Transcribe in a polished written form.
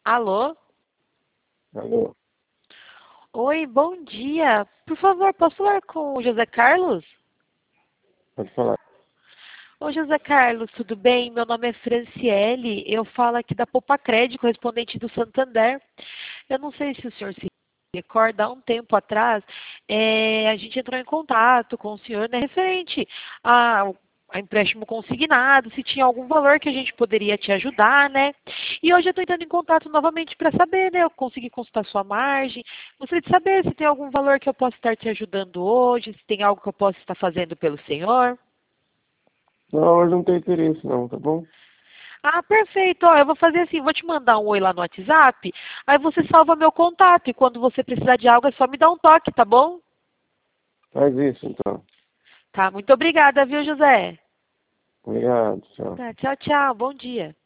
Alô? Alô, Oi, bom dia. Por favor, posso falar com o José Carlos? pode falar. Oi, José Carlos, tudo bem? Meu nome é Franciele. Eu falo aqui da Poupa Crédito, correspondente do Santander. Eu não sei se o senhor se recorda, há um tempo atrás, a gente entrou em contato com o senhor, né, referente a empréstimo consignado, se tinha algum valor que a gente poderia te ajudar, né? E hoje eu estou entrando em contato novamente para saber, né? Eu consegui consultar sua margem. Gostaria de saber se tem algum valor que eu possa estar te ajudando hoje, se tem algo que eu possa estar fazendo pelo senhor. Não, hoje não tem interesse não, tá bom? Ah, perfeito. Ó, eu vou fazer assim, vou te mandar um oi lá no WhatsApp, aí você salva meu contato e quando você precisar de algo é só me dar um toque, tá bom? Faz isso então. Tá, muito obrigada, viu, José? Obrigado, tchau. Tá, tchau, tchau. Bom dia.